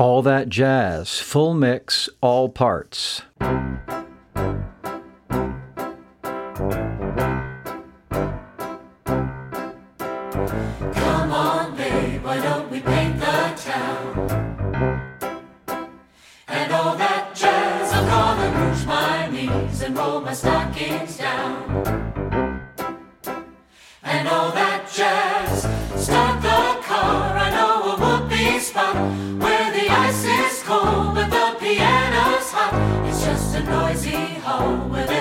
All That Jazz, full mix, all parts. Come on, babe, why don't we paint the town? And all that jazz, I'm gonna rouge my knees and roll my stockings down. And all that jazz, start the car, I know a whoopee spot where the ice is cold but the piano's hot. It's just a noisy hall with